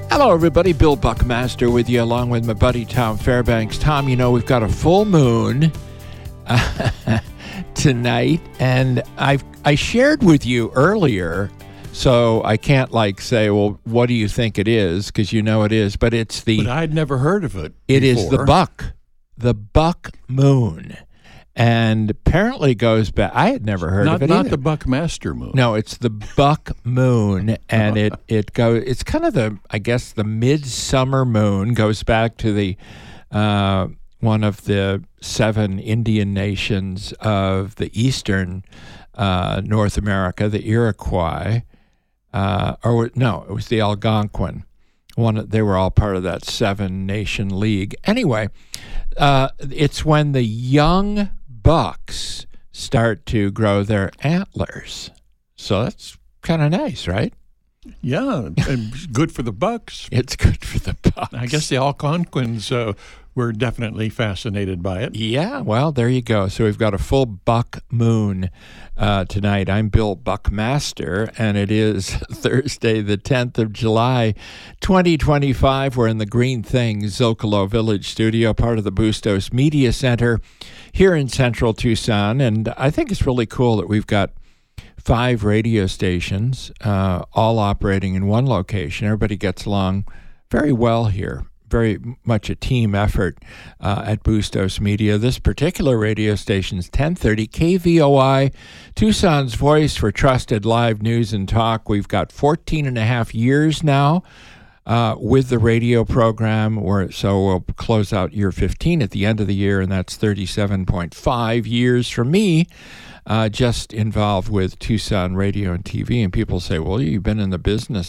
Hello, everybody. Bill Buckmaster with you, along with my buddy Tom Fairbanks. Tom, you know, we've got a full moon tonight, and I shared with you earlier, so I can't say, well, what do you think it is? Because you know it is, but it's the... But I'd never heard of it It before. is the buck moon. And apparently goes back. I had never heard of it Not either. the Buckmaster moon. No, it's the buck moon, and it goes. It's kind of the midsummer moon. Goes back to the one of the 7 Indian nations of the eastern North America, the Iroquois, it was the Algonquin. They were all part of that 7-nation league. Anyway, it's when the young bucks start to grow their antlers. So that's kind of nice, right? Yeah, and good for the bucks. It's good for the bucks. I guess the Algonquins were definitely fascinated by it. Yeah, well, there you go. So we've got a full buck moon tonight. I'm Bill Buckmaster, and it is Thursday, the 10th of July, 2025. We're in the Green Things Zocalo Village studio, part of the Bustos Media Center here in central Tucson. And I think it's really cool that we've got 5 radio stations all operating in one location. Everybody gets along very well here. Very much a team effort at Bustos Media. This particular radio station's 1030 KVOI, Tucson's voice for trusted live news and talk. We've got 14 and a half years now with the radio program, so we'll close out year 15 at the end of the year, and that's 37.5 years for me. Just involved with Tucson radio and TV, and people say, well, you've been in the business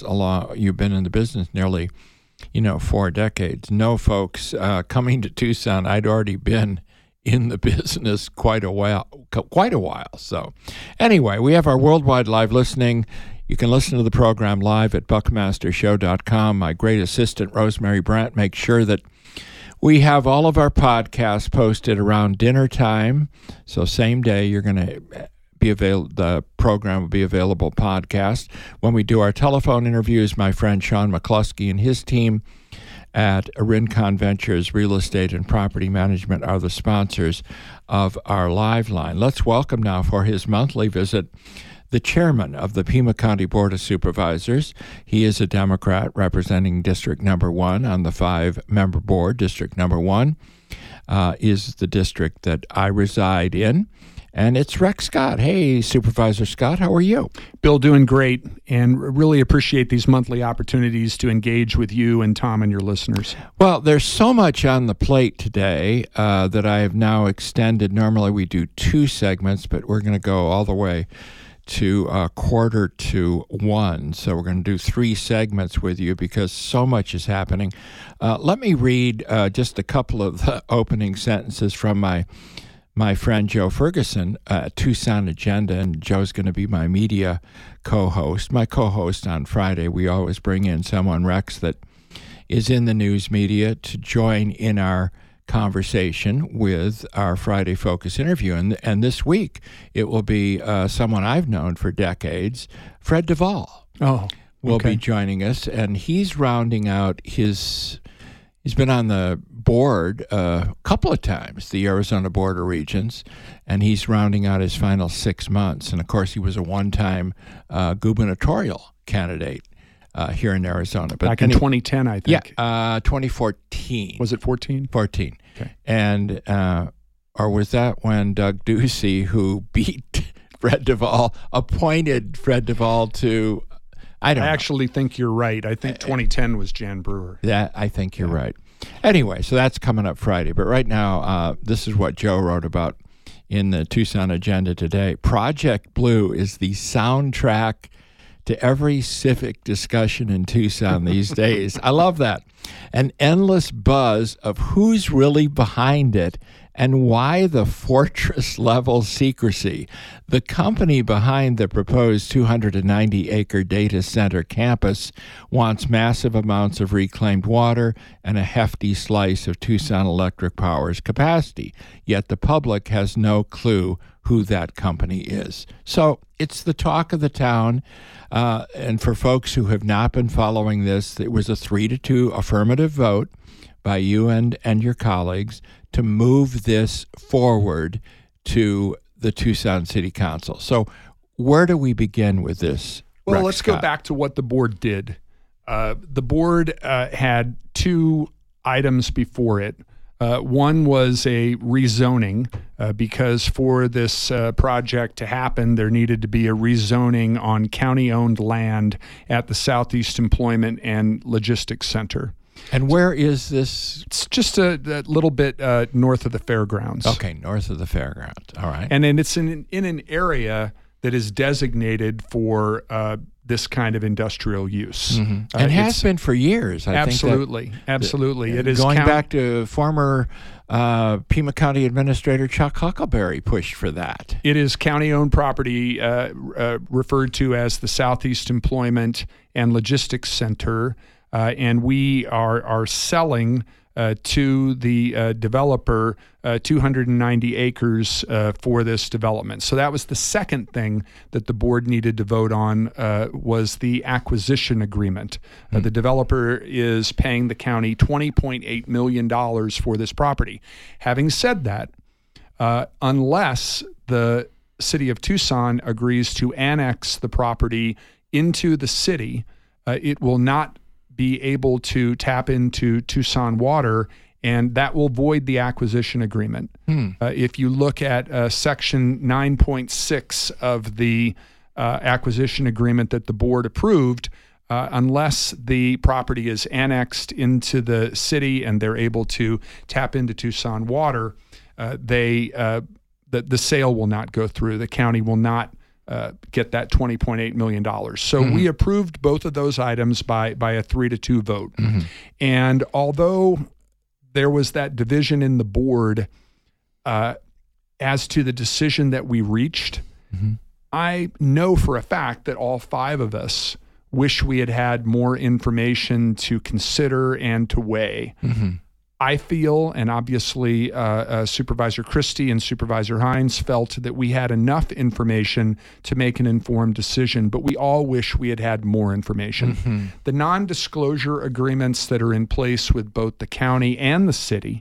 nearly 4 decades. No, folks, coming to Tucson, I'd already been in the business quite a while. So anyway, we have our worldwide live listening. You can listen to the program live at buckmastershow.com. My great assistant, Rosemary Brandt, makes sure that we have all of our podcasts posted around dinner time. So same day, you're going to be available. The program will be available podcast. When we do our telephone interviews, my friend Sean McCluskey and his team at Rincon Ventures Real Estate and Property Management are the sponsors of our live line. Let's welcome now for his monthly visit the chairman of the Pima County Board of Supervisors. He is a Democrat representing District Number 1 on the 5-member board. District Number 1 is the district that I reside in. And it's Rex Scott. Hey, Supervisor Scott, how are you? Bill, doing great, and really appreciate these monthly opportunities to engage with you and Tom and your listeners. Well, there's so much on the plate today that I have now extended. Normally we do 2 segments, but we're going to go all the way to 1:45. So we're going to do 3 segments with you because so much is happening. Let me read just a couple of the opening sentences from my friend Joe Ferguson, Tucson Agenda, and Joe's going to be my media co-host. My co-host on Friday, we always bring in someone, Rex, that is in the news media to join in our conversation with our Friday Focus interview. And this week, it will be someone I've known for decades, Fred Duvall. Will be joining us, and he's rounding out he's been on the board a couple of times, the Arizona Board of Regents, and he's rounding out his final 6 months. And, of course, he was a one-time gubernatorial candidate here in Arizona. But back in 2010, I think. Yeah, 2014. Was it 14? 14. Okay. And, or was that when Doug Ducey, who beat Fred Duvall, appointed Fred Duvall to... I actually think you're right. I think 2010 was Jan Brewer. Yeah, I think you're right. Anyway, so that's coming up Friday. But right now, this is what Joe wrote about in the Tucson Agenda today. Project Blue is the soundtrack to every civic discussion in Tucson these days. I love that. An endless buzz of who's really behind it And why the fortress-level secrecy? The company behind the proposed 290-acre data center campus wants massive amounts of reclaimed water and a hefty slice of Tucson Electric Power's capacity, yet the public has no clue who that company is. So it's the talk of the town, and for folks who have not been following this, it was a 3-2 affirmative vote by you and your colleagues to move this forward to the Tucson City Council. So where do we begin with this? Well, Rex let's Scott? go back to what the board did. The board had two items before it. One was a rezoning because for this project to happen, there needed to be a rezoning on county-owned land at the Southeast Employment and Logistics Center. And where is this? It's just a little bit north of the fairgrounds. Okay, north of the fairgrounds. All right. And then it's in an area that is designated for this kind of industrial use. Mm-hmm. And has been for years. Absolutely. It is going back to former Pima County Administrator Chuck Huckleberry pushed for that. It is county-owned property referred to as the Southeast Employment and Logistics Center, and we are selling to the developer 290 acres for this development. So that was the second thing that the board needed to vote on was the acquisition agreement. The developer is paying the county $20.8 million for this property. Having said that, unless the city of Tucson agrees to annex the property into the city, it will not be able to tap into Tucson water, and that will void the acquisition agreement. If you look at Section 9.6 of the acquisition agreement that the board approved, unless the property is annexed into the city and they're able to tap into Tucson water, the sale will not go through. The county will not get that $20.8 million. So we approved both of those items by a 3-2 vote. And although there was that division in the board as to the decision that we reached, I know for a fact that all five of us wish we had had more information to consider and to weigh. I feel, and obviously Supervisor Christie and Supervisor Hines felt that we had enough information to make an informed decision, but we all wish we had had more information. The non-disclosure agreements that are in place with both the county and the city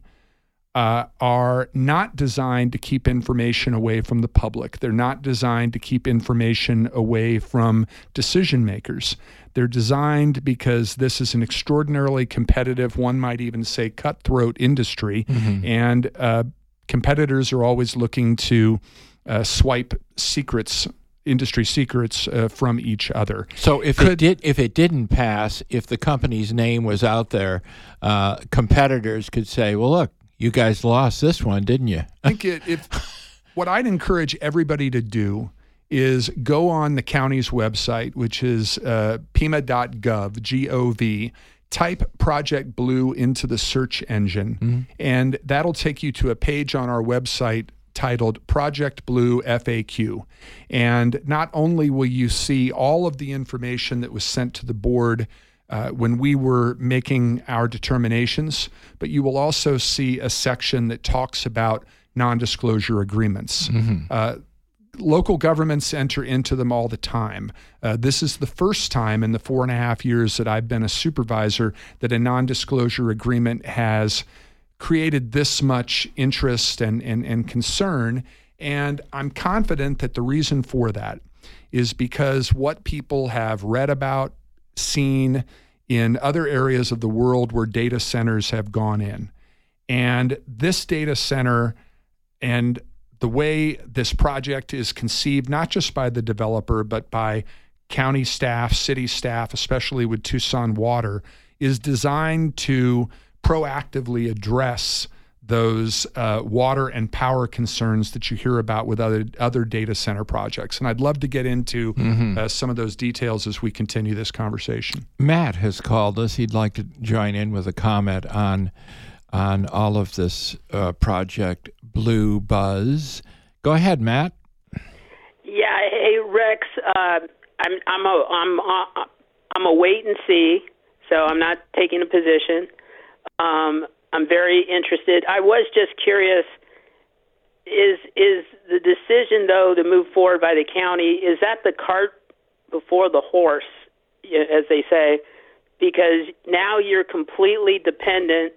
are not designed to keep information away from the public. They're not designed to keep information away from decision makers. They're designed because this is an extraordinarily competitive, one might even say cutthroat industry, and competitors are always looking to swipe secrets, industry secrets from each other. So if it didn't pass, if the company's name was out there, competitors could say, "Well, look, you guys lost this one, didn't you?" I think what I'd encourage everybody to do is go on the county's website, which is pima.gov, G-O-V, type Project Blue into the search engine, and that'll take you to a page on our website titled Project Blue FAQ. And not only will you see all of the information that was sent to the board when we were making our determinations, but you will also see a section that talks about non-disclosure agreements. Local governments enter into them all the time. This is the first time in the 4.5 years that I've been a supervisor that a non-disclosure agreement has created this much interest and concern. And I'm confident that the reason for that is because what people have read about, seen in other areas of the world where data centers have gone in. And this data center and the way this project is conceived, not just by the developer, but by county staff, city staff, especially with Tucson Water, is designed to proactively address those water and power concerns that you hear about with other data center projects. And I'd love to get into some of those details as we continue this conversation. Matt has called us. He'd like to join in with a comment on all of this Project blue buzz. Go ahead, Matt. Yeah, hey Rex, I'm a wait and see, so I'm not taking a position. I'm very interested. I was just curious. Is the decision though to move forward by the county, is that the cart before the horse, as they say? Because now you're completely dependent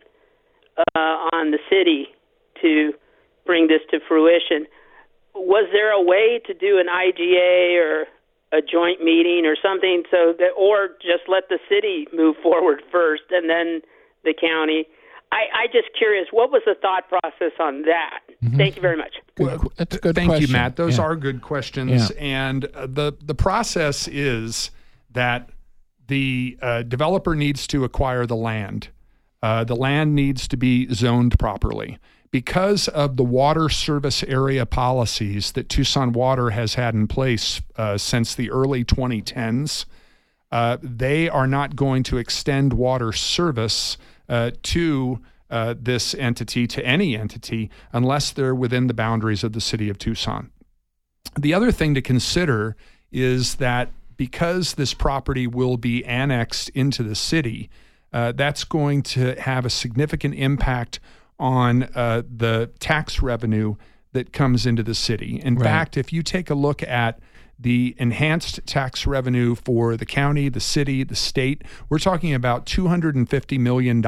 on the city to bring this to fruition. Was there a way to do an IGA or a joint meeting or something, so that, or just let the city move forward first and then the county? I just curious, what was the thought process on that? Mm-hmm. Thank you very much. That's a good Thank question. you, Matt. Those are good questions. Yeah. And the process is that the developer needs to acquire the land. The land needs to be zoned properly. Because of the water service area policies that Tucson Water has had in place since the early 2010s, they are not going to extend water service to this entity, to any entity, unless they're within the boundaries of the city of Tucson. The other thing to consider is that because this property will be annexed into the city, that's going to have a significant impact on the tax revenue that comes into the city. In fact, if you take a look at the enhanced tax revenue for the county, the city, the state, we're talking about $250 million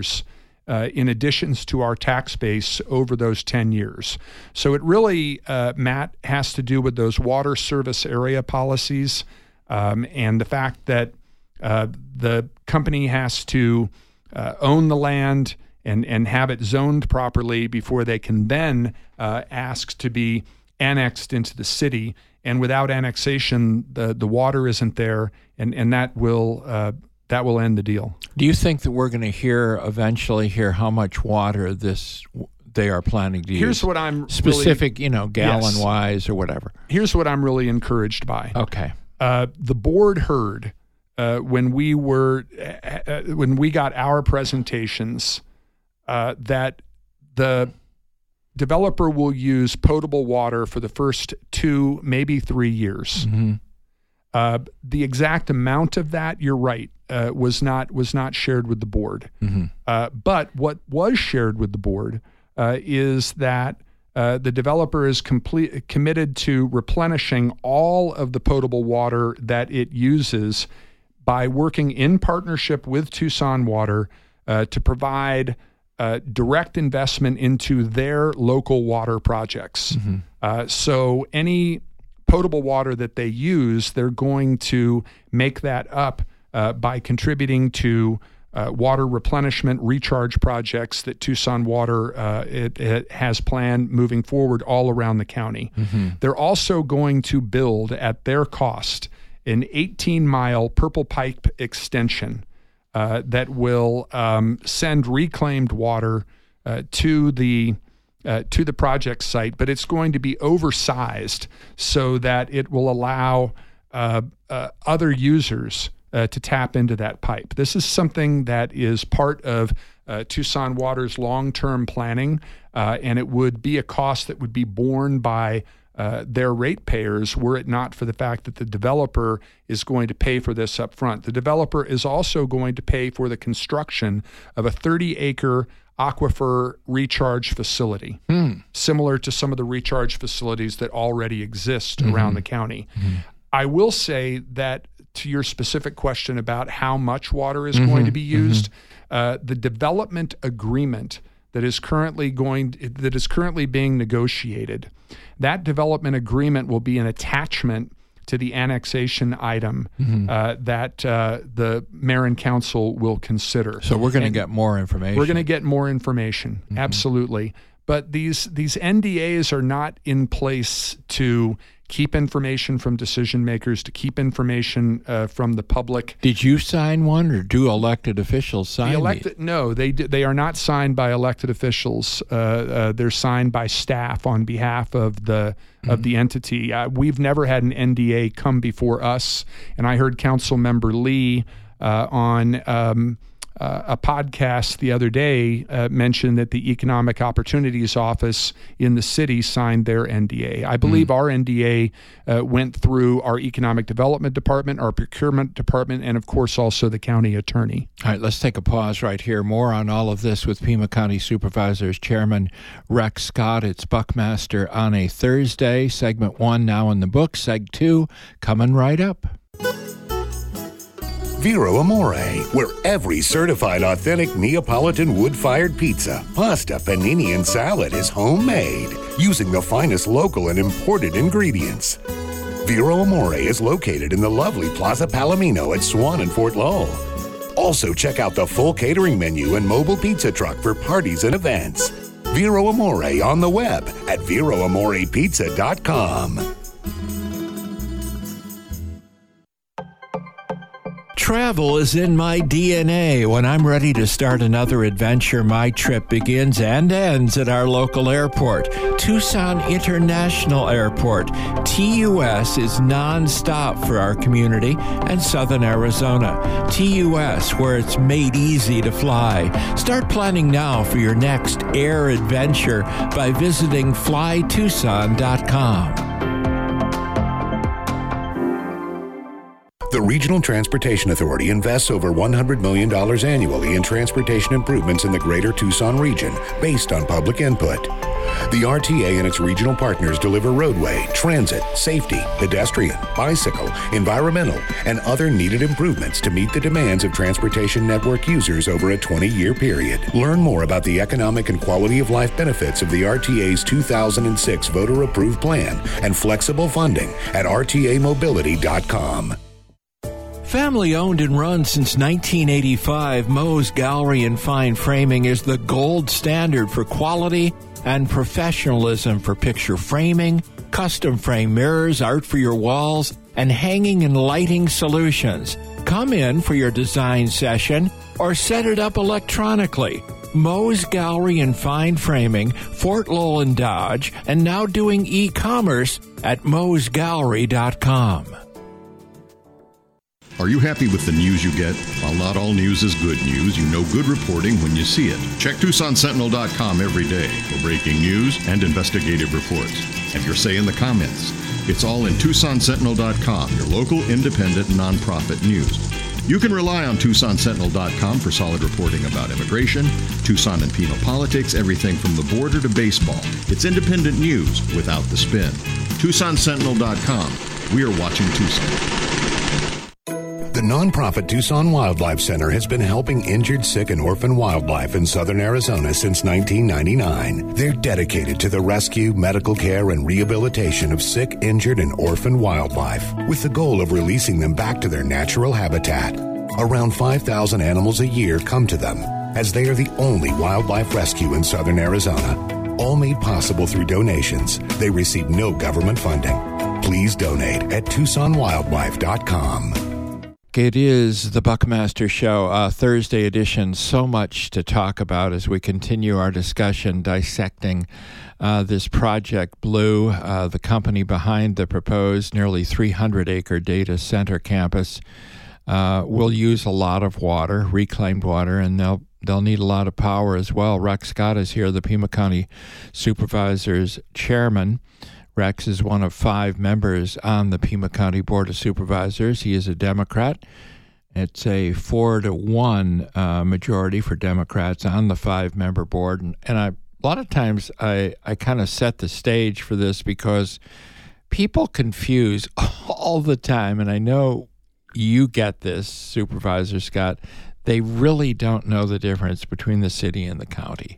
in additions to our tax base over those 10 years. So it really, Matt, has to do with those water service area policies and the fact that the company has to own the land and have it zoned properly before they can then ask to be annexed into the city. And without annexation, the water isn't there, and that will end the deal. Do you think that we're going to eventually hear how much water they are planning to use? Here's what I'm specific, gallon-wise or whatever. Here's what I'm really encouraged by. Okay. The board heard when we got our presentations that the developer will use potable water for the first 2, maybe 3 years. Mm-hmm. The exact amount of that, you're right, was not shared with the board. Mm-hmm. But what was shared with the board is that the developer is committed to replenishing all of the potable water that it uses by working in partnership with Tucson Water to provide direct investment into their local water projects. Mm-hmm. So any potable water that they use, they're going to make that up by contributing to water replenishment recharge projects that Tucson Water it has planned moving forward all around the county. Mm-hmm. They're also going to build at their cost an 18-mile purple pipe extension that will send reclaimed water to the project site, but it's going to be oversized so that it will allow other users to tap into that pipe. This is something that is part of Tucson Water's long-term planning, and it would be a cost that would be borne by their ratepayers were it not for the fact that the developer is going to pay for this up front. The developer is also going to pay for the construction of a 30-acre aquifer recharge facility, similar to some of the recharge facilities that already exist around the county. Mm-hmm. I will say that to your specific question about how much water is going to be used, the development agreement that is currently being negotiated, that development agreement will be an attachment to the annexation item that the mayor and council will consider. So we're going to get more information. We're going to get more information, absolutely. But these NDAs are not in place to keep information from decision makers, to keep information from the public. Did you sign one, or do elected officials sign these? No, they are not signed by elected officials. They're signed by staff on behalf of the entity. We've never had an NDA come before us, and I heard Council Member Lee on a podcast the other day mentioned that the Economic Opportunities Office in the city signed their NDA. I believe our NDA went through our Economic Development Department, our Procurement Department, and of course also the county attorney. All right, let's take a pause right here. More on all of this with Pima County Supervisors Chairman Rex Scott. It's Buckmaster on a Thursday. Segment 1 now in the book. Seg 2 coming right up. Vero Amore, where every certified authentic Neapolitan wood-fired pizza, pasta, panini, and salad is homemade using the finest local and imported ingredients. Vero Amore is located in the lovely Plaza Palomino at Swan and Fort Lowell. Also, check out the full catering menu and mobile pizza truck for parties and events. Vero Amore on the web at VeroAmorePizza.com. Travel is in my DNA. When I'm ready to start another adventure, my trip begins and ends at our local airport, Tucson International Airport. TUS is nonstop for our community and Southern Arizona. TUS, where it's made easy to fly. Start planning now for your next air adventure by visiting flytucson.com. The Regional Transportation Authority invests over $100 million annually in transportation improvements in the greater Tucson region based on public input. The RTA and its regional partners deliver roadway, transit, safety, pedestrian, bicycle, environmental, and other needed improvements to meet the demands of transportation network users over a 20-year period. Learn more about the economic and quality of life benefits of the RTA's 2006 voter-approved plan and flexible funding at rtamobility.com. Family owned and run since 1985, Moe's Gallery and Fine Framing is the gold standard for quality and professionalism for picture framing, custom frame mirrors, art for your walls, and hanging and lighting solutions. Come in for your design session or set it up electronically. Moe's Gallery and Fine Framing, Fort Lowell and Dodge, and now doing e-commerce at moesgallery.com. Are you happy with the news you get? While not all news is good news, you know good reporting when you see it. Check TucsonSentinel.com every day for breaking news and investigative reports. Have your say in the comments. It's all in TucsonSentinel.com, your local independent nonprofit news. You can rely on TucsonSentinel.com for solid reporting about immigration, Tucson and Pima politics, everything from the border to baseball. It's independent news without the spin. TucsonSentinel.com. We are watching Tucson. The nonprofit Tucson Wildlife Center has been helping injured, sick, and orphan wildlife in southern Arizona since 1999. They're dedicated to the rescue, medical care, and rehabilitation of sick, injured, and orphan wildlife, with the goal of releasing them back to their natural habitat. Around 5,000 animals a year come to them, as they are the only wildlife rescue in southern Arizona. All made possible through donations. They receive no government funding. Please donate at TucsonWildlife.com. It is the Buckmaster Show, Thursday edition. So much to talk about as we continue our discussion dissecting this Project Blue, the company behind the proposed nearly 300-acre data center campus. Will use a lot of water, reclaimed water, and they'll need a lot of power as well. Rex Scott is here, the Pima County Supervisors Chairman. Rex is one of 5 members on the Pima County Board of Supervisors. He is a Democrat. It's a 4-1 majority for Democrats on the 5-member board. And a lot of times I kind of set the stage for this because people confuse all the time, and I know you get this, Supervisor Scott. They really don't know the difference between the city and the county.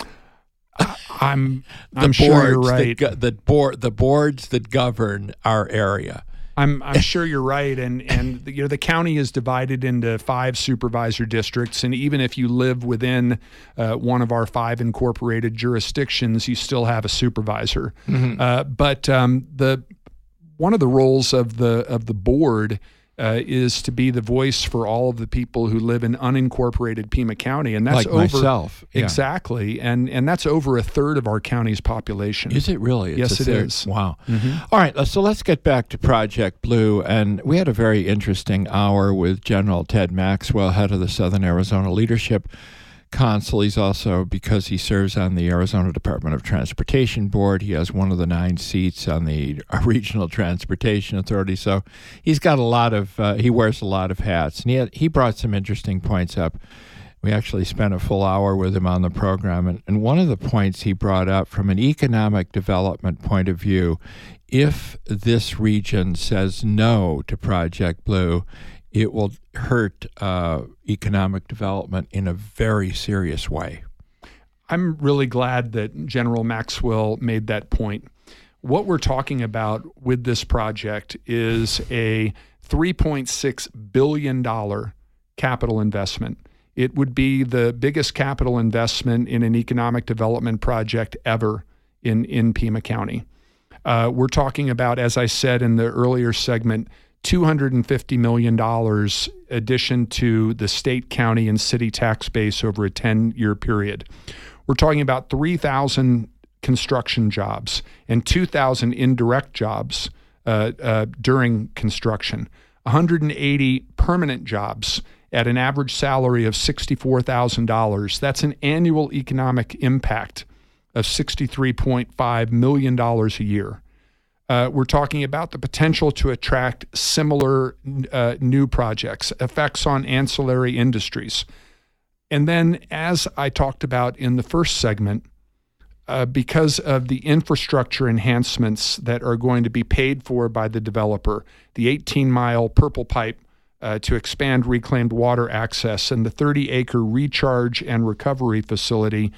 I'm sure you're right. The boards that govern our area. I'm sure you're right, and the county is divided into 5 supervisor districts, and even if you live within one of our 5 incorporated jurisdictions, you still have a supervisor. Mm-hmm. But one of the roles of the board is to be the voice for all of the people who live in unincorporated Pima County, and that's like myself. Yeah. Exactly, and that's over a third of our county's population. Is it really? Yes, it is. Wow. All right, so let's get back to Project Blue, and we had a very interesting hour with General Ted Maxwell, head of the Southern Arizona Leadership Council. He's also, because he serves on the Arizona Department of Transportation Board, he has one of the 9 seats on the Regional Transportation Authority. So he's got a lot of, he wears a lot of hats. And he brought some interesting points up. We actually spent a full hour with him on the program. And one of the points he brought up from an economic development point of view, if this region says no to Project Blue, it will hurt economic development in a very serious way. I'm really glad that General Maxwell made that point. What we're talking about with this project is a $3.6 billion capital investment. It would be the biggest capital investment in an economic development project ever in Pima County. We're talking about, as I said in the earlier segment, $250 million addition to the state, county, and city tax base over a 10-year period. We're talking about 3,000 construction jobs and 2,000 indirect jobs during construction, 180 permanent jobs at an average salary of $64,000. That's an annual economic impact of $63.5 million a year. We're talking about the potential to attract similar new projects, effects on ancillary industries. And then, as I talked about in the first segment, because of the infrastructure enhancements that are going to be paid for by the developer, the 18-mile Purple Pipe to expand reclaimed water access and the 30-acre recharge and recovery facility,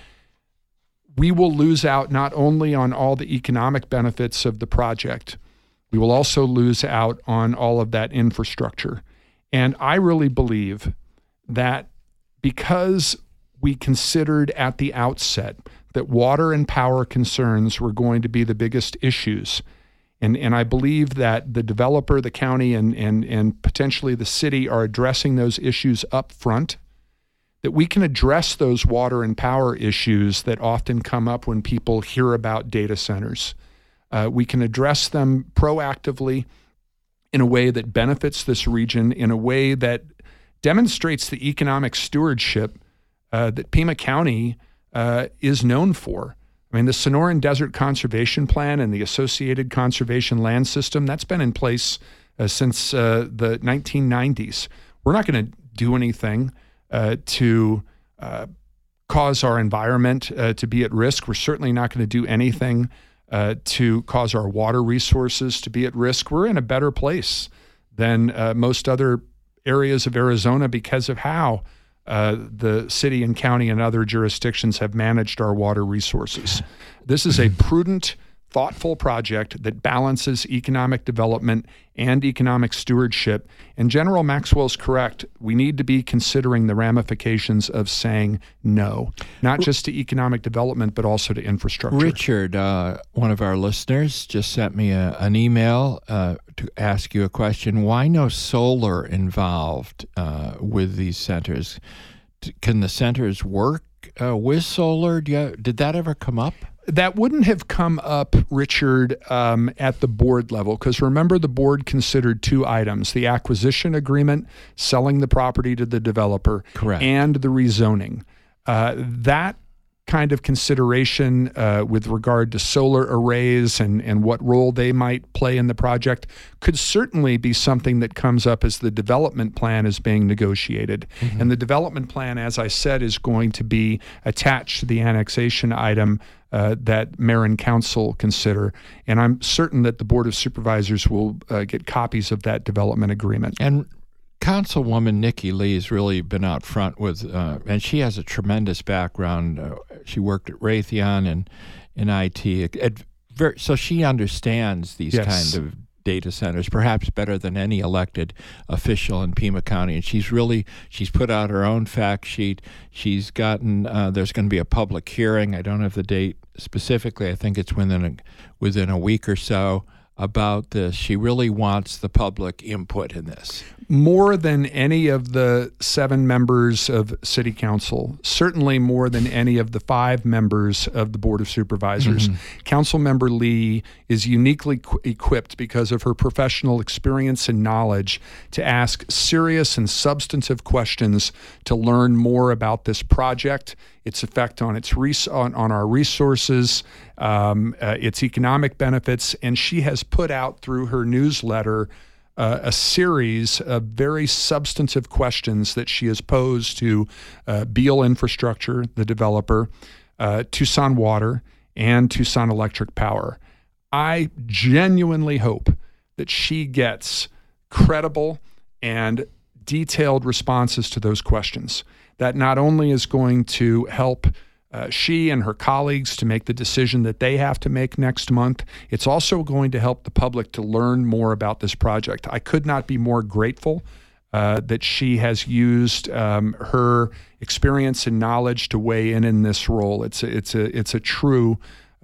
we will lose out not only on all the economic benefits of the project, we will also lose out on all of that infrastructure. And I really believe that because we considered at the outset that water and power concerns were going to be the biggest issues, and I believe that the developer, the county, and potentially the city are addressing those issues up front, that we can address those water and power issues that often come up when people hear about data centers. We can address them proactively in a way that benefits this region, in a way that demonstrates the economic stewardship that Pima County is known for. I mean, the Sonoran Desert Conservation Plan and the associated conservation land system, that's been in place since the 1990s. We're not going to do anything to cause our environment to be at risk. We're certainly not going to do anything to cause our water resources to be at risk. We're in a better place than most other areas of Arizona because of how the city and county and other jurisdictions have managed our water resources. This is a prudent, thoughtful project that balances economic development and economic stewardship. And General Maxwell's correct. We need to be considering the ramifications of saying no, not just to economic development, but also to infrastructure. Richard, one of our listeners, just sent me an email to ask you a question. Why no solar involved with these centers? Can the centers work with solar? Did that ever come up? That wouldn't have come up, Richard, at the board level, because remember, the board considered 2 items: the acquisition agreement, selling the property to the developer, correct, and the rezoning. That kind of consideration with regard to solar arrays and what role they might play in the project could certainly be something that comes up as the development plan is being negotiated. Mm-hmm. And the development plan, as I said, is going to be attached to the annexation item that mayor and council consider. And I'm certain that the Board of Supervisors will get copies of that development agreement. And Councilwoman Nikki Lee has really been out front with, and she has a tremendous background. She worked at Raytheon and in IT. So she understands these kind of data centers perhaps better than any elected official in Pima County. And she's put out her own fact sheet. She's gotten, there's going to be a public hearing. I don't have the date specifically. I think it's within a week or so. about this. She really wants the public input in this. More than any of the 7 members of City Council, certainly more than any of the 5 members of the Board of Supervisors. Councilmember Lee is uniquely equipped because of her professional experience and knowledge to ask serious and substantive questions to learn more about this project, its effect on on our resources, its economic benefits, and she has put out through her newsletter a series of very substantive questions that she has posed to Beal Infrastructure, the developer, Tucson Water, and Tucson Electric Power. I genuinely hope that she gets credible and detailed responses to those questions. That not only is going to help she and her colleagues to make the decision that they have to make next month, it's also going to help the public to learn more about this project. I could not be more grateful that she has used her experience and knowledge to weigh in this role. It's a true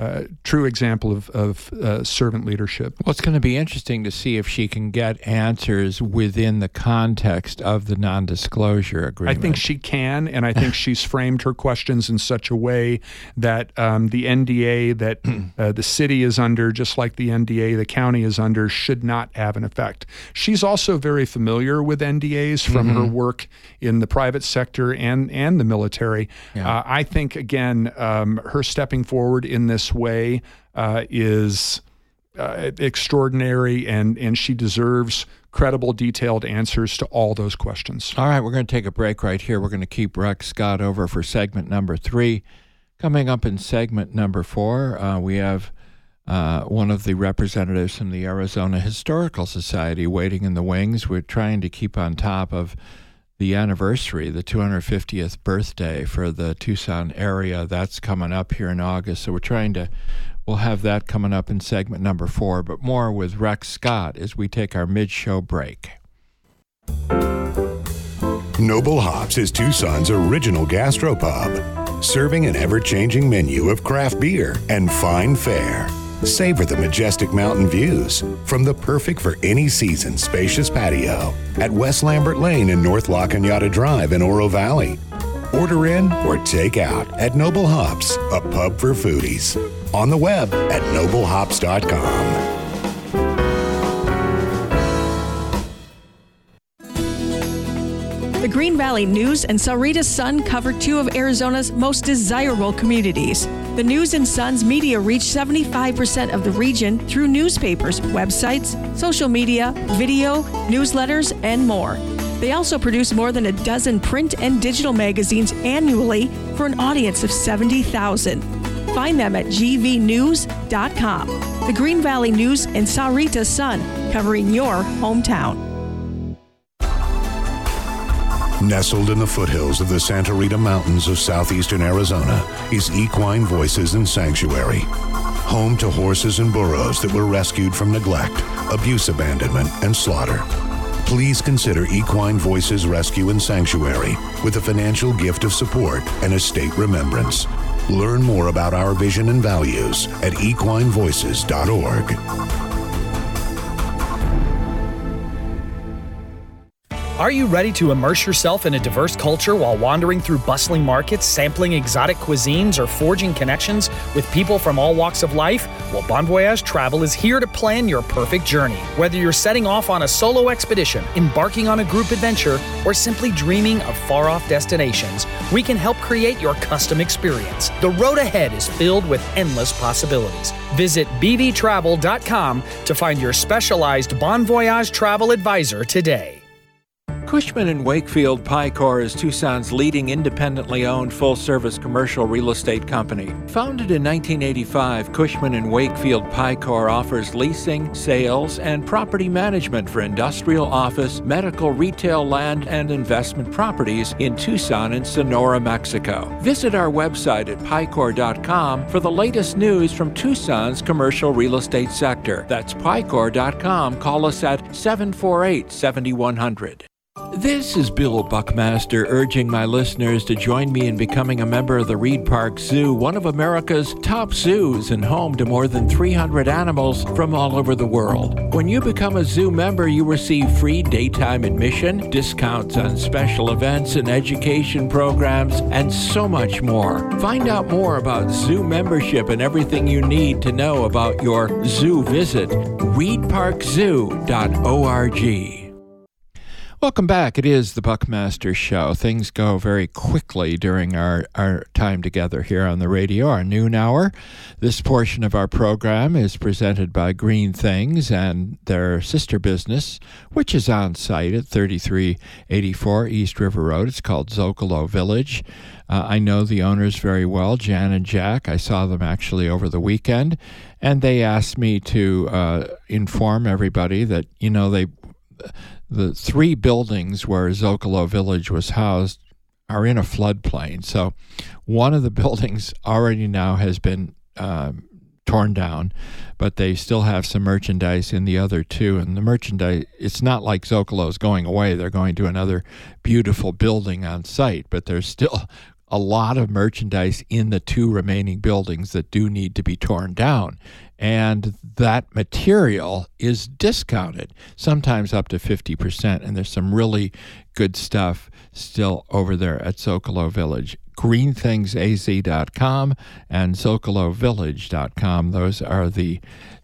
example of servant leadership. Well, it's going to be interesting to see if she can get answers within the context of the non-disclosure agreement. I think she can, and I think she's framed her questions in such a way that the NDA that the city is under, just like the NDA the county is under, should not have an effect. She's also very familiar with NDAs from her work in the private sector and the military. Yeah. I think, again, her stepping forward in this way is extraordinary, and she deserves credible, detailed answers to all those questions. All right, we're going to take a break right here. We're going to keep Rex Scott over for segment number 3. Coming up in segment number 4, we have one of the representatives from the Arizona Historical Society waiting in the wings. We're trying to keep on top of the anniversary, the 250th birthday for the Tucson area. That's coming up here in August. So we'll have that coming up in segment number 4, but more with Rex Scott as we take our mid-show break. Noble Hops is Tucson's original gastropub, serving an ever-changing menu of craft beer and fine fare. Savor the majestic mountain views from the perfect for any season spacious patio at West Lambert Lane and North La Cañada Drive in Oro Valley. Order in or take out at Noble Hops, a pub for foodies. On the web at noblehops.com. The Green Valley News and Sahuarita Sun cover 2 of Arizona's most desirable communities. The News and Sun's media reach 75% of the region through newspapers, websites, social media, video, newsletters, and more. They also produce more than a dozen print and digital magazines annually for an audience of 70,000. Find them at gvnews.com. The Green Valley News and Sahuarita Sun, covering your hometown. Nestled in the foothills of the Santa Rita Mountains of southeastern Arizona is Equine Voices and Sanctuary. Home to horses and burros that were rescued from neglect, abuse, abandonment, and slaughter. Please consider Equine Voices Rescue and Sanctuary with a financial gift of support and estate remembrance. Learn more about our vision and values at equinevoices.org. Are you ready to immerse yourself in a diverse culture while wandering through bustling markets, sampling exotic cuisines, or forging connections with people from all walks of life? Well, Bon Voyage Travel is here to plan your perfect journey. Whether you're setting off on a solo expedition, embarking on a group adventure, or simply dreaming of far-off destinations, we can help create your custom experience. The road ahead is filled with endless possibilities. Visit bvtravel.com to find your specialized Bon Voyage travel advisor today. Cushman & Wakefield Picor is Tucson's leading independently owned full-service commercial real estate company. Founded in 1985, Cushman & Wakefield Picor offers leasing, sales, and property management for industrial, office, medical, retail, land, and investment properties in Tucson and Sonora, Mexico. Visit our website at picor.com for the latest news from Tucson's commercial real estate sector. That's picor.com. Call us at 748-7100. This is Bill Buckmaster urging my listeners to join me in becoming a member of the Reed Park Zoo, one of America's top zoos and home to more than 300 animals from all over the world. When you become a zoo member, you receive free daytime admission, discounts on special events and education programs, and so much more. Find out more about zoo membership and everything you need to know about your zoo visit. reedparkzoo.org. Welcome back. It is the Buckmaster Show. Things go very quickly during our time together here on the radio, our noon hour. This portion of our program is presented by Green Things and their sister business, which is on site at 3384 East River Road. It's called Zocalo Village. I know the owners very well, Jan and Jack. I saw them actually over the weekend, and they asked me to inform everybody that, the three buildings where Zocalo Village was housed are in a floodplain. So one of the buildings already now has been torn down, but they still have some merchandise in the other two. And the merchandise, it's not like Zocalo is going away. They're going to another beautiful building on site, but there's still a lot of merchandise in the two remaining buildings that do need to be torn down. And that material is discounted, sometimes up to 50%. And there's some really good stuff still over there at Zocalo Village. GreenThingsAZ.com and ZocaloVillage.com. Those are the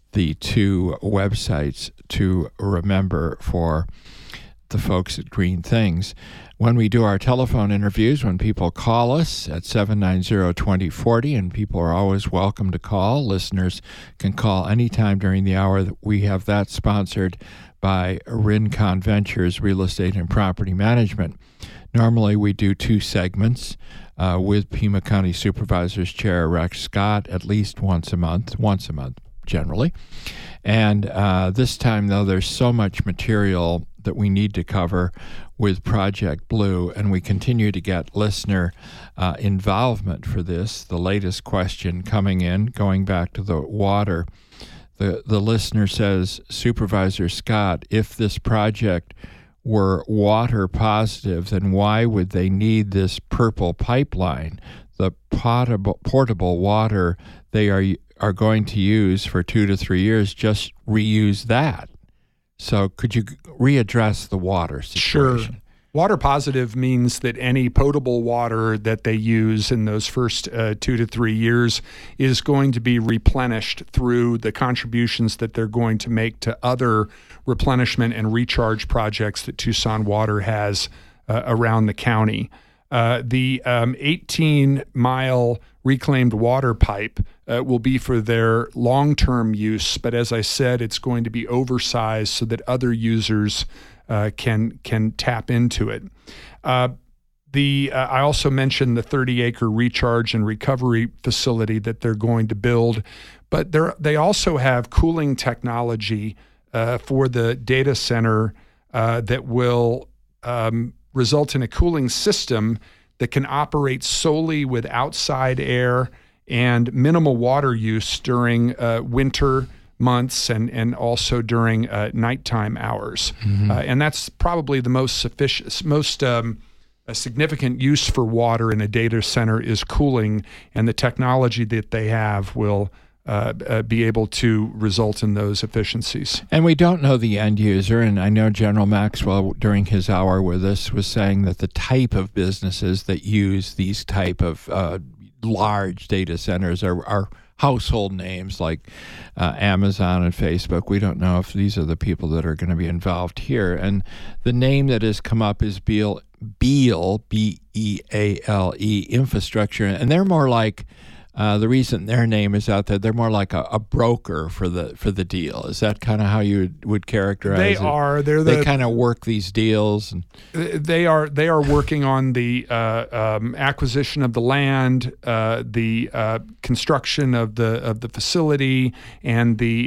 two websites to remember for the folks at Green Things. When we do our telephone interviews, when people call us at 790-2040, and people are always welcome to call. Listeners can call anytime during the hour. We have that sponsored by Rincon Ventures Real Estate and Property Management. Normally we do two segments with Pima County Supervisor's Chair Rex Scott at least once a month generally. And this time, though, there's so much material that we need to cover with Project Blue, and we continue to get listener involvement for this. The latest question coming in, going back to the water, the listener says, Supervisor Scott, if this project were water positive, then why would they need this purple pipeline? The portable water they are going to use for 2 to 3 years, just reuse that. So could you readdress the water situation? Sure. Water positive means that any potable water that they use in those first 2 to 3 years is going to be replenished through the contributions that they're going to make to other replenishment and recharge projects that Tucson Water has around the county. The 18-mile reclaimed water pipe will be for their long-term use, but as I said, it's going to be oversized so that other users can tap into it. I also mentioned the 30-acre recharge and recovery facility that they're going to build, but they also have cooling technology for the data center that will result in a cooling system that can operate solely with outside air and minimal water use during winter months and also during nighttime hours. Mm-hmm. And that's probably the most significant use for water in a data center is cooling, and the technology that they have will be able to result in those efficiencies. And we don't know the end user, and I know General Maxwell during his hour with us was saying that the type of businesses that use these type of large data centers are household names like Amazon and Facebook. We don't know if these are the people that are going to be involved here. And the name that has come up is Beale, B-E-A-L-E, Infrastructure, and they're more like the reason their name is out there, they're more like a broker for the deal. Is that kind of how you would characterize it? They are. They kind of work these deals. And they are working on the acquisition of the land, the construction of the facility, and the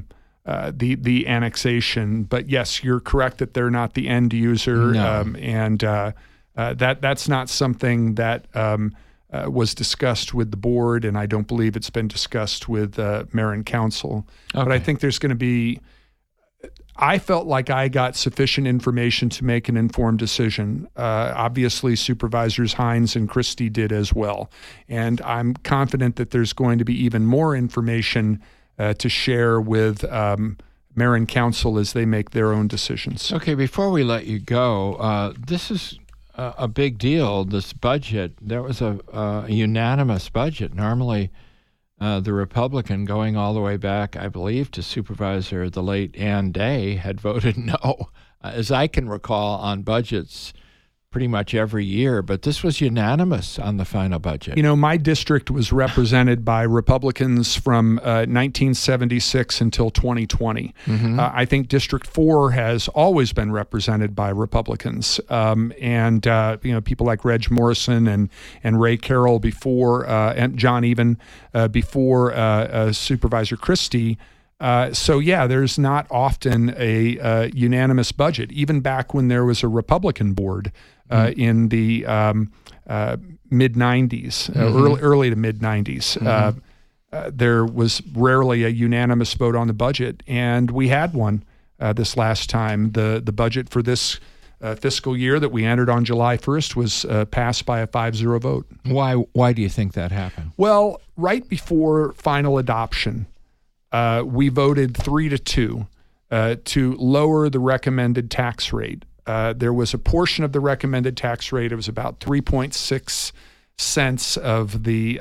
annexation. But yes, you're correct that they're not the end user, no. That's not something that was discussed with the board, and I don't believe it's been discussed with mayor and council. Okay. But I think there's going to be, I felt like I got sufficient information to make an informed decision. Obviously, Supervisors Hines and Christie did as well. And I'm confident that there's going to be even more information to share with Mayor and Council as they make their own decisions. Okay, before we let you go, this is a big deal, this budget. There was a unanimous budget. Normally, the Republican, going all the way back, I believe, to Supervisor the late Ann Day, had voted no, as I can recall, on budgets pretty much every year. But this was unanimous on the final budget. You know, my district was represented by Republicans from 1976 until 2020. I think District 4 has always been represented by Republicans. And people like Reg Morrison and Ray Carroll before, and John Even before Supervisor Christie. There's not often a unanimous budget, even back when there was a Republican board in the mid-'90s, early to mid-'90s. There was rarely a unanimous vote on the budget, and we had one this last time. The budget for this fiscal year that we entered on July 1st was passed by a 5-0 vote. Why do you think that happened? Well, right before final adoption, we voted 3-2 to lower the recommended tax rate. There was a portion of the recommended tax rate. It was about 3.6 cents of the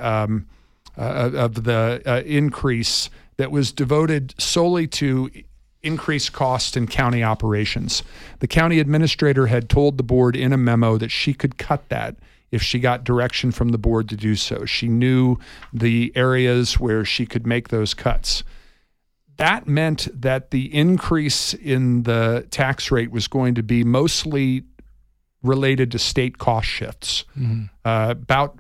increase that was devoted solely to increased cost in county operations. The county administrator had told the board in a memo that she could cut that if she got direction from the board to do so. She knew the areas where she could make those cuts. That meant that the increase in the tax rate was going to be mostly related to state cost shifts. About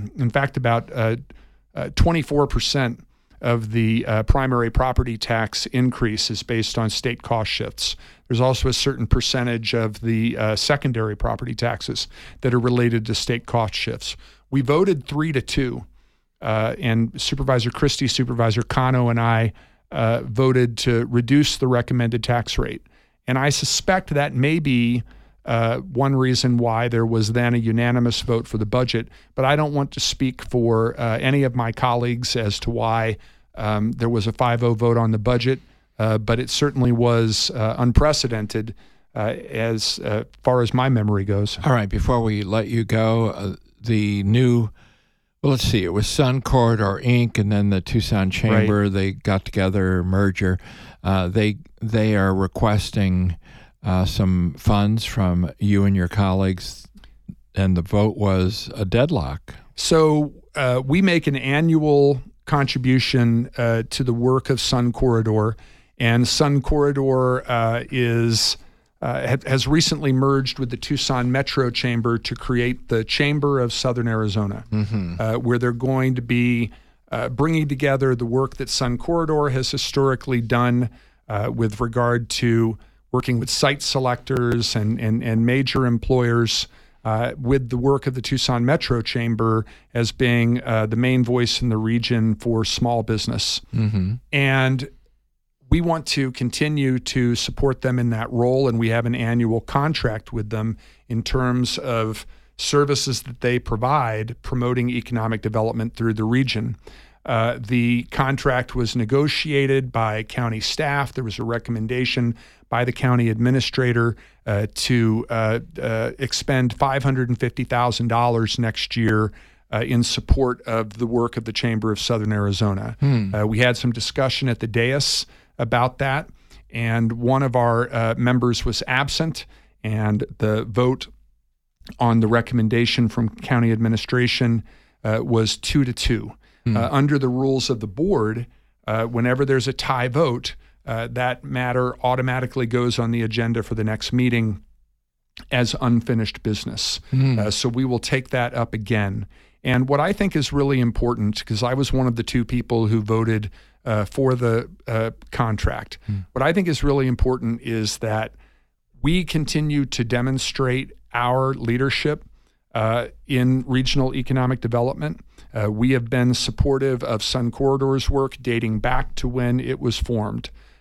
24% of the primary property tax increase is based on state cost shifts. There's also a certain percentage of the secondary property taxes that are related to state cost shifts. We voted 3-2, and Supervisor Christie, Supervisor Cano, and I voted to reduce the recommended tax rate. And I suspect that may be one reason why there was then a unanimous vote for the budget. But I don't want to speak for any of my colleagues as to why there was a 5-0 vote on the budget. But it certainly was unprecedented as far as my memory goes. All right, before we let you go, the new... Well, let's see. It was Sun Corridor Inc. and then the Tucson Chamber. Right. They got together, merger. They are requesting some funds from you and your colleagues, and the vote was a deadlock. So we make an annual contribution to the work of Sun Corridor, and Sun Corridor has recently merged with the Tucson Metro Chamber to create the Chamber of Southern Arizona, where they're going to be bringing together the work that Sun Corridor has historically done with regard to working with site selectors and major employers, with the work of the Tucson Metro Chamber as being the main voice in the region for small business. And we want to continue to support them in that role, and we have an annual contract with them in terms of services that they provide promoting economic development through the region. The contract was negotiated by county staff. There was a recommendation by the county administrator to expend $550,000 next year in support of the work of the Chamber of Southern Arizona. We had some discussion at the dais about that, and one of our members was absent, and the vote on the recommendation from county administration was 2-2. Under the rules of the board, whenever there's a tie vote, that matter automatically goes on the agenda for the next meeting as unfinished business. So we will take that up again. And what I think is really important, because I was one of the two people who voted for the contract, what I think is really important is that we continue to demonstrate our leadership in regional economic development. We have been supportive of Sun Corridor's work dating back to when it was formed.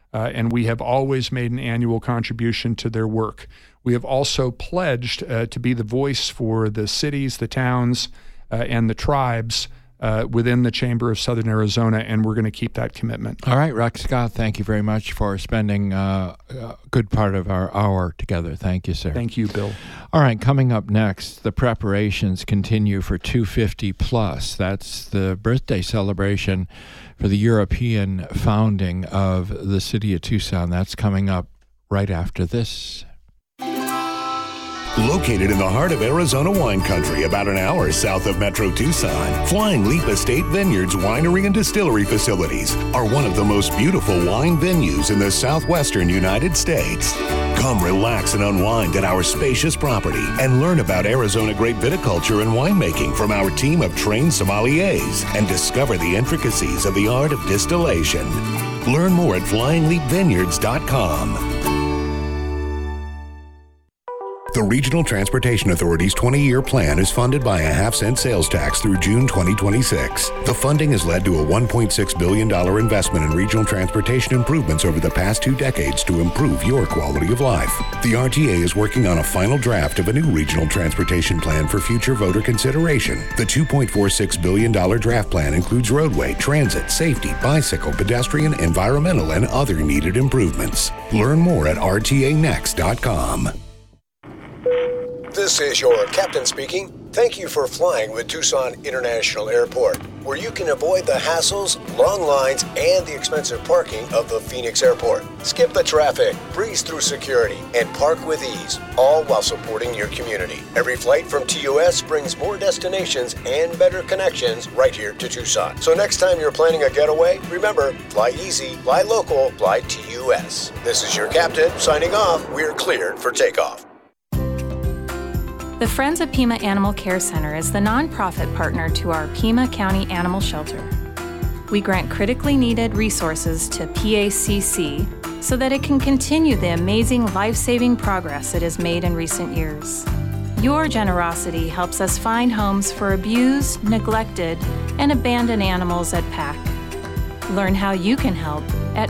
and we have always made an annual contribution to their work. We have also pledged to be the voice for the cities, the towns, and the tribes within the Chamber of Southern Arizona, and we're going to keep that commitment. All right, Rex Scott, thank you very much for spending a good part of our hour together. Thank you, sir. Thank you, Bill. All right, coming up next, the preparations continue for 250 Plus. That's the birthday celebration for the European founding of the city of Tucson. That's coming up right after this. Located in the heart of Arizona wine country, about an hour south of Metro Tucson, Flying Leap Estate Vineyards winery and distillery facilities are one of the most beautiful wine venues in the southwestern United States. Come relax and unwind at our spacious property and learn about Arizona grape viticulture and winemaking from our team of trained sommeliers and discover the intricacies of the art of distillation. Learn more at flyingleapvineyards.com. The Regional Transportation Authority's 20-year plan is funded by a half-cent sales tax through June 2026. The funding has led to a $1.6 billion investment in regional transportation improvements over the past 2 decades to improve your quality of life. The RTA is working on a final draft of a new regional transportation plan for future voter consideration. The $2.46 billion draft plan includes roadway, transit, safety, bicycle, pedestrian, environmental, and other needed improvements. Learn more at rtanext.com. This is your captain speaking. Thank you for flying with Tucson International Airport, where you can avoid the hassles, long lines, and the expensive parking of the Phoenix Airport. Skip the traffic, breeze through security, and park with ease, all while supporting your community. Every flight from TUS brings more destinations and better connections right here to Tucson. So next time you're planning a getaway, remember, fly easy, fly local, fly TUS. This is your captain signing off. We're cleared for takeoff. The Friends of Pima Animal Care Center is the nonprofit partner to our Pima County Animal Shelter. We grant critically needed resources to PACC so that it can continue the amazing life-saving progress it has made in recent years. Your generosity helps us find homes for abused, neglected, and abandoned animals at PAC. Learn how you can help at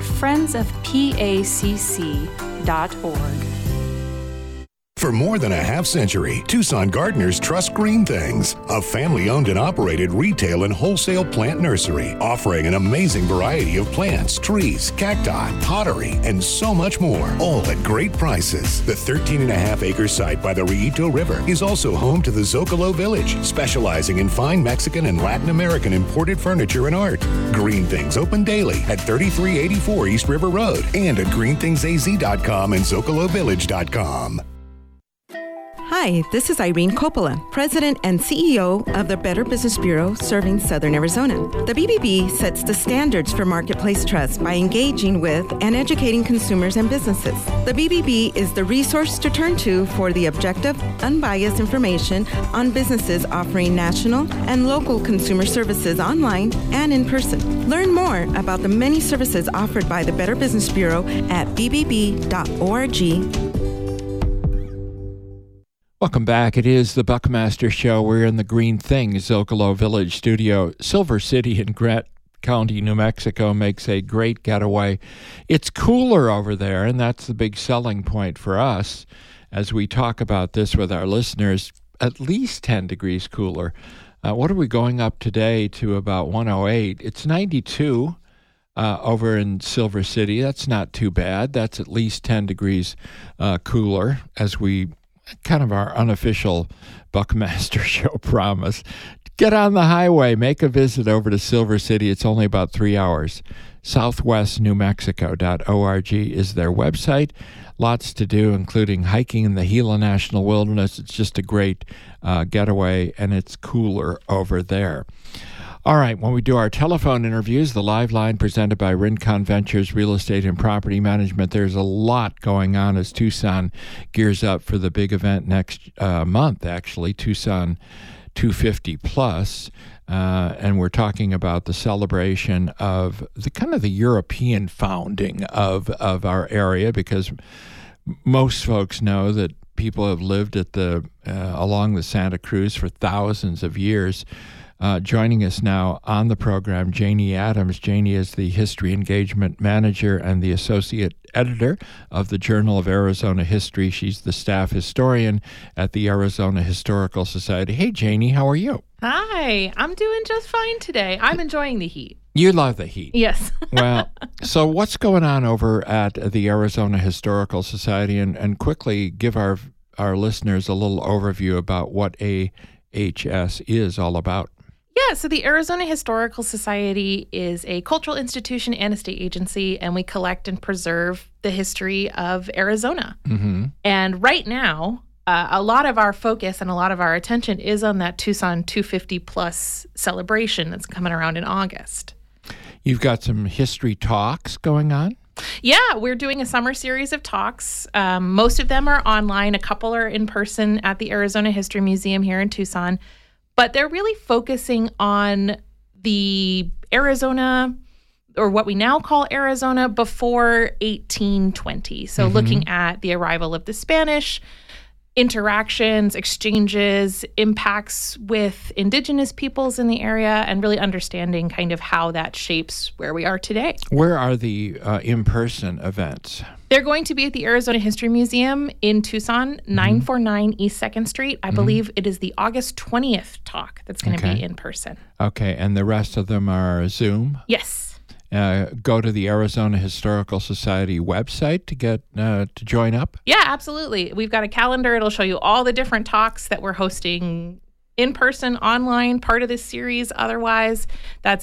friendsofpacc.org. For more than a half-century, Tucson gardeners trust Green Things, a family-owned and operated retail and wholesale plant nursery offering an amazing variety of plants, trees, cacti, pottery, and so much more, all at great prices. The 13.5-acre site by the Rillito River is also home to the Zocalo Village, specializing in fine Mexican and Latin American imported furniture and art. Green Things open daily at 3384 East River Road and at greenthingsaz.com and zocalovillage.com. Hi, this is Irene Coppola, President and CEO of the Better Business Bureau serving Southern Arizona. The BBB sets the standards for marketplace trust by engaging with and educating consumers and businesses. The BBB is the resource to turn to for the objective, unbiased information on businesses offering national and local consumer services online and in person. Learn more about the many services offered by the Better Business Bureau at bbb.org. Welcome back. It is the Buckmaster Show. We're in the Green Things Zocalo Village studio. Silver City in Grant County, New Mexico makes a great getaway. It's cooler over there, and that's the big selling point for us as we talk about this with our listeners. At least 10 degrees cooler. What are we going up today to about 108? It's 92 over in Silver City. That's not too bad. That's at least 10 degrees cooler as we kind of our unofficial Buckmaster Show promise. Get on the highway. Make a visit over to Silver City. It's only about 3 hours. southwestnewmexico.org is their website. Lots to do, including hiking in the Gila National Wilderness. It's just a great getaway, and it's cooler over there. All right, when we do our telephone interviews, the live line presented by Rincon Ventures Real Estate and Property Management, there's a lot going on as Tucson gears up for the big event next month, actually, Tucson 250 Plus. And we're talking about the celebration of the kind of the European founding of our area, because most folks know that people have lived at the along the Santa Cruz for thousands of years. Joining us now on the program, Janie Adams. Janie is the History Engagement Manager and the Associate Editor of the Journal of Arizona History. She's the staff historian at the Arizona Historical Society. Hey, Janie, how are you? Hi, I'm doing just fine today. I'm enjoying the heat. You love the heat. Yes. Well, so what's going on over at the Arizona Historical Society? And quickly give our listeners a little overview about what AHS is all about. Yeah, so the Arizona Historical Society is a cultural institution and a state agency, and we collect and preserve the history of Arizona. Mm-hmm. And right now, a lot of our focus and a lot of our attention is on that Tucson 250 plus celebration that's coming around in August. You've got some history talks going on? Yeah, we're doing a summer series of talks. Most of them are online. A couple are in person at the Arizona History Museum here in Tucson. But they're really focusing on the Arizona, or what we now call Arizona, before 1820. So looking at the arrival of the Spanish, interactions, exchanges, impacts with indigenous peoples in the area, and really understanding kind of how that shapes where we are today. Where are the in-person events? They're going to be at the Arizona History Museum in Tucson, 949 East 2nd Street. I believe it is the August 20th talk that's going to be in person. Okay, and the rest of them are Zoom? Yes. Go to the Arizona Historical Society website to get to join up? Yeah, absolutely. We've got a calendar. It'll show you all the different talks that we're hosting in person, online, part of this series. Otherwise, that's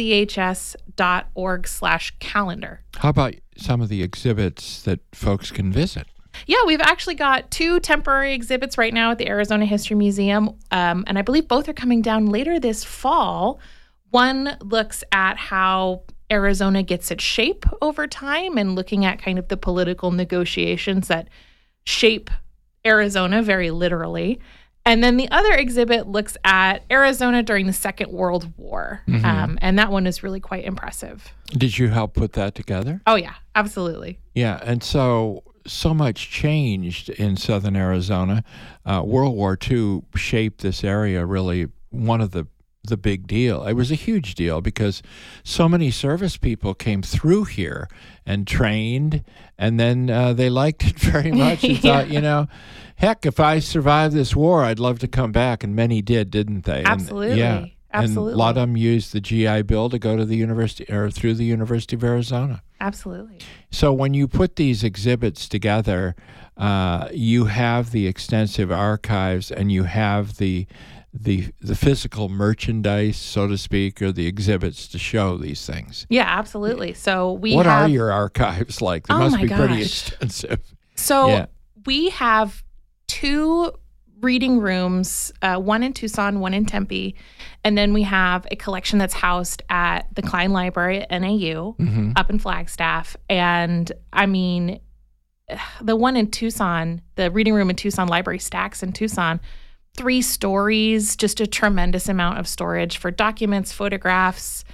azhs.org/calendar. How about some of the exhibits that folks can visit? Yeah, we've actually got 2 temporary exhibits right now at the Arizona History Museum, and I believe both are coming down later this fall. One looks at how Arizona gets its shape over time and looking at kind of the political negotiations that shape Arizona very literally. And then the other exhibit looks at Arizona during the Second World War. And that one is really quite impressive. Did you help put that together? Oh, yeah, absolutely. Yeah, and so much changed in southern Arizona. World War II shaped this area, really one of the big deal. It was a huge deal because so many service people came through here and trained, and then they liked it very much and thought, heck, if I survive this war, I'd love to come back. And many did, didn't they? Absolutely. And, Absolutely. And a lot of them used the GI Bill to go to the university or through the University of Arizona. Absolutely. So when you put these exhibits together, you have the extensive archives and you have the physical merchandise, so to speak, or the exhibits to show these things. Yeah, absolutely. So what are your archives like? They must be pretty extensive. So we have 2 reading rooms, one in Tucson, one in Tempe, and then we have a collection that's housed at the Klein Library at NAU up in Flagstaff. And I mean, the one in Tucson, the reading room in Tucson, Library Stacks in Tucson, 3 stories, just a tremendous amount of storage for documents, photographs,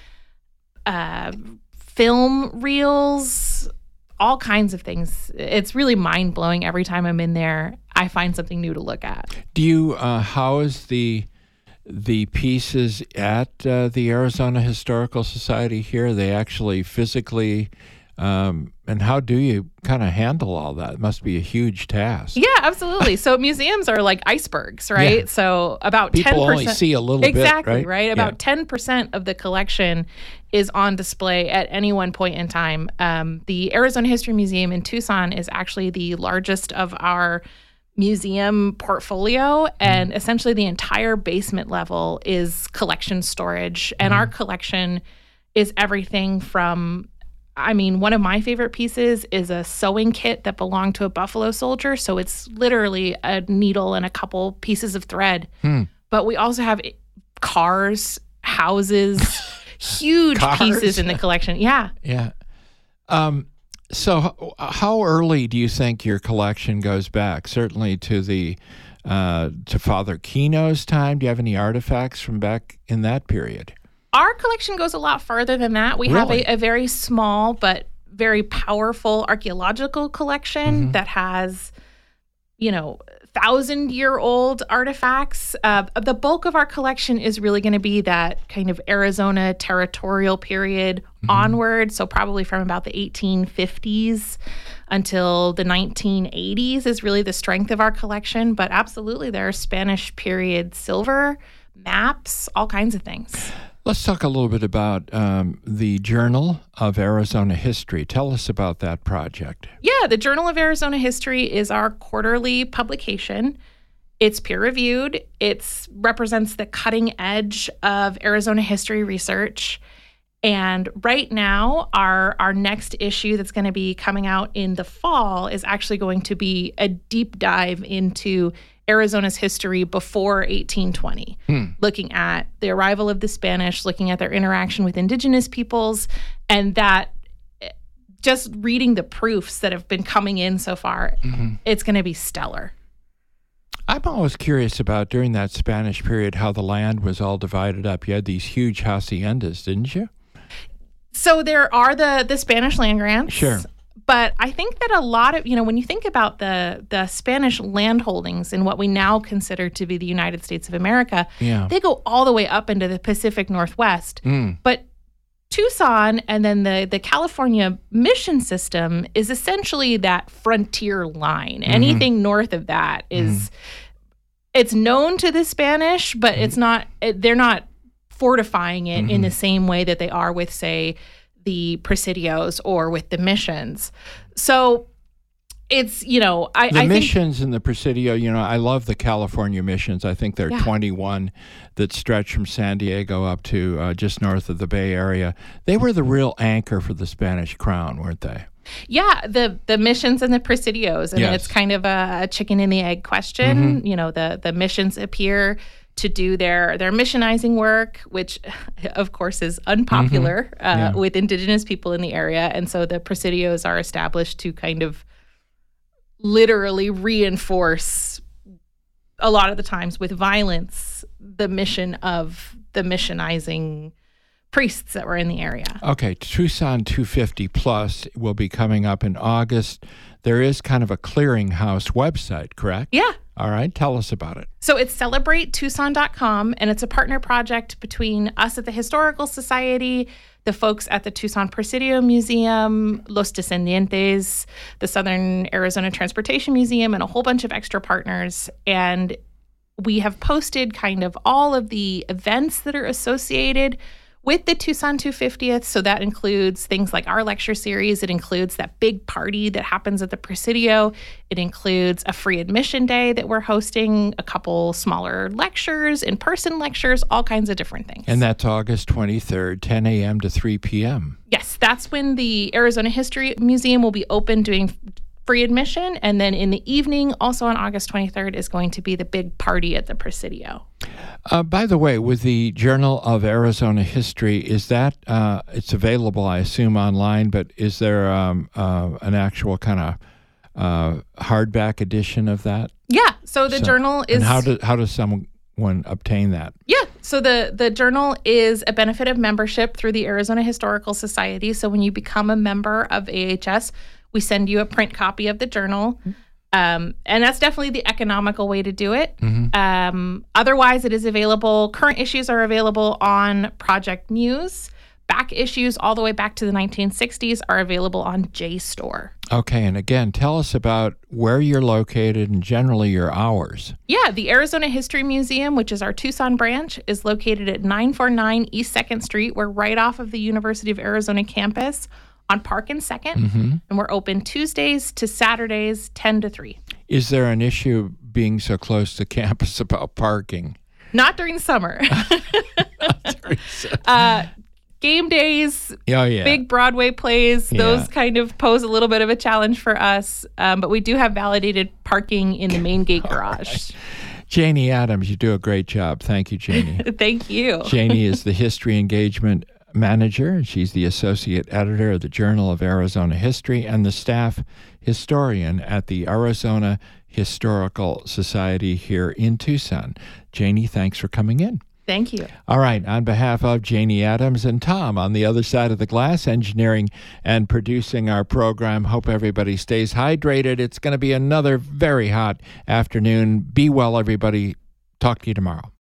film reels, all kinds of things. It's really mind-blowing. Every time I'm in there, I find something new to look at. Do you house the pieces at the Arizona Historical Society here? Are they actually physically... and how do you kind of handle all that? It must be a huge task. Yeah, absolutely. So museums are like icebergs, right? Yeah. So about people 10%. Only see a little exactly, bit, right? About 10% of the collection is on display at any one point in time. The Arizona History Museum in Tucson is actually the largest of our museum portfolio, and essentially the entire basement level is collection storage. And our collection is everything from... one of my favorite pieces is a sewing kit that belonged to a Buffalo soldier. So it's literally a needle and a couple pieces of thread. But we also have cars, houses, huge pieces in the collection. Yeah. Yeah. So how early do you think your collection goes back? Certainly to the to Father Keno's time. Do you have any artifacts from back in that period? Our collection goes a lot farther than that. We have a very small but very powerful archaeological collection that has, 1,000-year-old artifacts. The bulk of our collection is really going to be that kind of Arizona territorial period onward. So probably from about the 1850s until the 1980s is really the strength of our collection. But absolutely, there are Spanish period silver, maps, all kinds of things. Let's talk a little bit about the Journal of Arizona History. Tell us about that project. Yeah, the Journal of Arizona History is our quarterly publication. It's peer-reviewed. It represents the cutting edge of Arizona history research. And right now, our next issue that's going to be coming out in the fall is actually going to be a deep dive into Arizona's history before 1820, looking at the arrival of the Spanish, looking at their interaction with indigenous peoples, and that just reading the proofs that have been coming in so far, it's going to be stellar. I'm always curious about, during that Spanish period, how the land was all divided up. You had these huge haciendas, didn't you? So there are the Spanish land grants. Sure. But I think that a lot of, when you think about the Spanish land holdings in what we now consider to be the United States of America, they go all the way up into the Pacific Northwest. But Tucson and then the California mission system is essentially that frontier line. Anything north of that is, it's known to the Spanish, but it's not, they're not fortifying it in the same way that they are with, say, the Presidios or with the missions. So it's, I think missions and the Presidio, I love the California missions. I think there are 21 that stretch from San Diego up to just north of the Bay Area. They were the real anchor for the Spanish crown, weren't they? Yeah, the missions and the Presidios. And it's kind of a chicken and the egg question. The missions appear to do their missionizing work, which of course is unpopular with indigenous people in the area. And so the Presidios are established to kind of literally reinforce, a lot of the times with violence, the mission of the missionizing priests that were in the area. Okay, Tucson 250 Plus will be coming up in August. There is kind of a clearinghouse website, correct? Yeah. All right, tell us about it. So it's CelebrateTucson.com, and it's a partner project between us at the Historical Society, the folks at the Tucson Presidio Museum, Los Descendientes, the Southern Arizona Transportation Museum, and a whole bunch of extra partners. And we have posted kind of all of the events that are associated with the Tucson 250th. So that includes things like our lecture series. It includes that big party that happens at the Presidio. It includes a free admission day that we're hosting, a couple smaller lectures, in-person lectures, all kinds of different things. And that's August 23rd, 10 a.m. to 3 p.m. Yes, that's when the Arizona History Museum will be open doing free admission. And then in the evening, also on August 23rd, is going to be the big party at the Presidio. By the way, with the Journal of Arizona History, is that, it's available, I assume, online, but is there an actual kind of hardback edition of that? Yeah, so the journal is... And how does someone obtain that? Yeah, so the journal is a benefit of membership through the Arizona Historical Society. So when you become a member of AHS, we send you a print copy of the journal. And that's definitely the economical way to do it. Otherwise, it is available. Current issues are available on Project Muse. Back issues all the way back to the 1960s are available on JSTOR. Okay, and again, tell us about where you're located and generally your hours. Yeah, the Arizona History Museum, which is our Tucson branch, is located at 949 East 2nd Street. We're right off of the University of Arizona campus on Park and 2nd, and we're open Tuesdays to Saturdays, 10 to 3. Is there an issue being so close to campus about parking? Not during the summer. Game days, big Broadway plays, those kind of pose a little bit of a challenge for us, but we do have validated parking in the main gate garage. Right. Janie Adams, you do a great job. Thank you, Janie. Thank you. Janie is the History Engagement Manager. She's the Associate Editor of the Journal of Arizona History and the Staff Historian at the Arizona Historical Society here in Tucson. Janie, thanks for coming in. Thank you. All right. On behalf of Janie Adams and Tom on the other side of the glass, engineering and producing our program, hope everybody stays hydrated. It's going to be another very hot afternoon. Be well, everybody. Talk to you tomorrow.